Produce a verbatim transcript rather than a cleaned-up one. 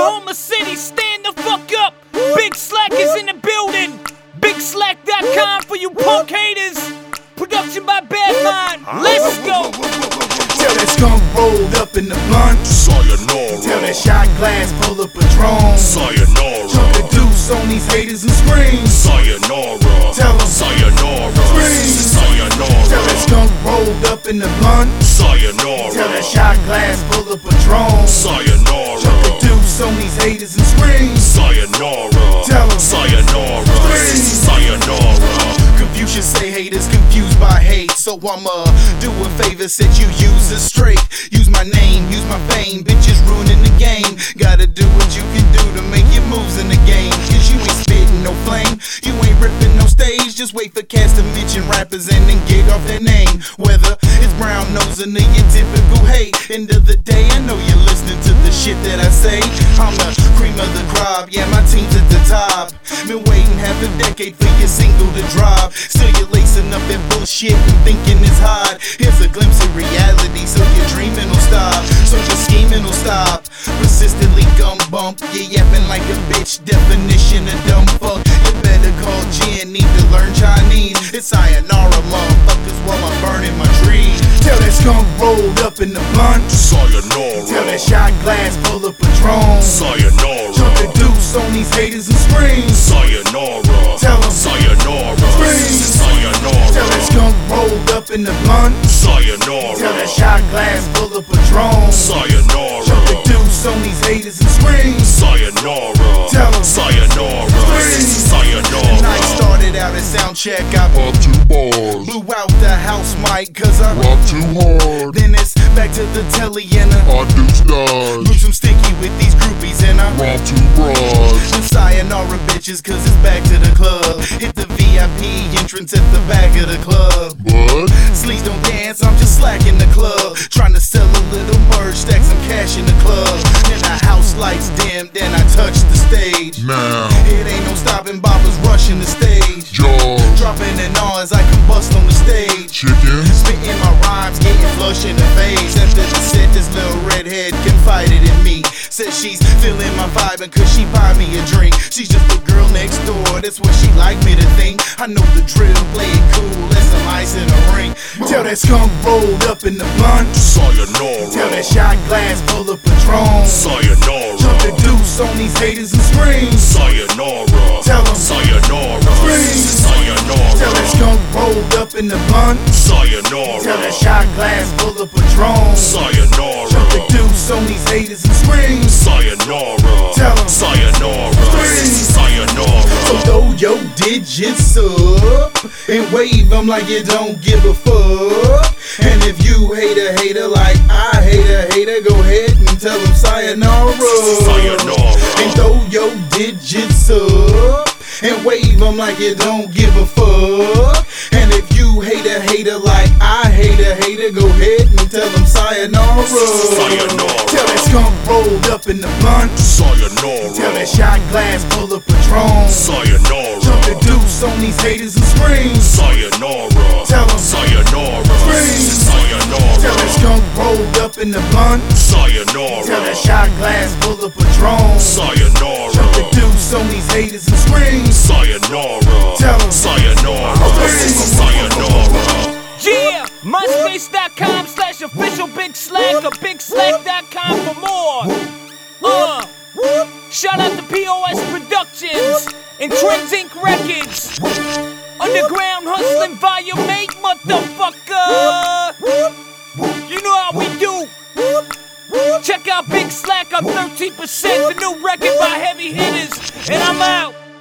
Oklahoma City, stand the fuck up. Big Slack is in the building. Big Slack dot com for you punk haters. Production by Badmind. Let's go. Tell that skunk rolled up in the blunt. Sayonara. Tell that shot glass full of Patron. Sayonara. Chuck the deuce on these haters and scream. Sayonara. Tell 'em. Sayonara. Scream. Sayonara. Tell that skunk rolled up in the blunt. Sayonara. Tell that shot glass full of Patron. Sayonara. Chuck the deuce on these haters and scream. Sayonara. Tell 'em. Sayonara. Scream. Sayonara. Confucius say haters confused by hate, so I'ma do a favor, set you users straight. Use my name, use my fame, bitches ruining the game. Gotta do what you can do to make your moves in the game. Cause you ain't spitting no flame, you ain't ripping no stage. Just wait for cats to mention rappers and then gig off their name. Whether it's brown nosing or your typical hate. End of the day, I know you're listening to the shit that I say. I'm the cream of the crop, yeah, my team's at the top. Been waiting half a decade for your single to drop. Still you're lacing up that bullshit and thinking it's hard. Here's a glimpse of reality, so your dreaming will stop. So your scheming will stop. Persistently gum bump, you're yapping like a bitch. Definition of dumb fuck. You better call G and need to learn Chinese. It's sayonara, motherfuckers, while I'm burning my trees. Tell that skunk rolled up in the blunt. Sayonara. Tell that shot glass full of Patron. Sayonara. Chuck the deuce on these haters and scream. Sayonara. Tell 'em. Sayonara. Scream. Sayonara. Tell that skunk rolled up in the blunt. Sayonara. Tell that shot glass full of Patron. Sayonara. Chuck the deuce on these haters and scream. Sayonara. Tell 'em. Sayonara. Scream. Sayonara. Night started out at sound check. I Pop two bars. blew out the house mic cause I Rock too hard. Then it's back to the telly and I I deuce dodge. blew some sticky with these groupies and I Rock two bras. and sayonara bitches cause it's back to the club. Hit the V I P entrance at the back of the club. But Sleeves don't dance, I'm just slacking the club. Trying to sell a little merch, stack some cash in the club. Then the house lights dim, then I touch the stage. now It ain't no stopping, boppers rushing the stage. jaws. Dropping an awe as I combust on the stage. Chicken. Spitting my rhymes, getting flush in the face. After the set, this little redhead confided in me. Said she's feeling my vibe and cause she buy me a drink. She's just the girl next door, that's what she like me to think. I know the drill, play it cool, let some ice in the ring. Tell that skunk rolled up in the blunt. Sayonara. Tell that shot glass full of Patron. Sayonara. Chuck the deuce on these haters and scream. Sayonara. Tell 'em. Sayonara. Scream. Sayonara. Tell that skunk rolled up in the blunt. Sayonara. Tell that shot glass full of Patron. Sayonara. Chuck the deuce on these haters and scream. Sayonara. Tell 'em. Sayonara. Scream. Sayonara. So throw your digits up and wave them like you don't give a fuck. And if you hate a hater like I hate a hater, go ahead and tell them sayonara. Sayonara. And throw your digits up and wave them like you don't give a fuck. And if you hate a hater like I hate a hater, go ahead and tell them sayonara. Sayonara. Tell that skunk rolled up in the blunt. Sayonara. Tell that shot glass full of Patron. Sayonara. Chuck the deuce on these haters and scream. Sayonara. Tell 'em. Sayonara. Scream. Sayonara. Tell that skunk rolled up in the blunt. Sayonara. Tell that shot glass full of Patron. Sayonara. Chuck the deuce on these haters and scream. Sayonara. Tell 'em. Sayonara. Sayonara. Yeah, myspace dot com slash official Big Slack or big slack dot com for more. Uh, shout out to P O S Productions and Trends Incorporated. Records. Underground Hustling Volume eight, motherfucker. You know how we do. Check out Big Slack up thirteen percent, the new record by Heavy Hitters, and I'm out.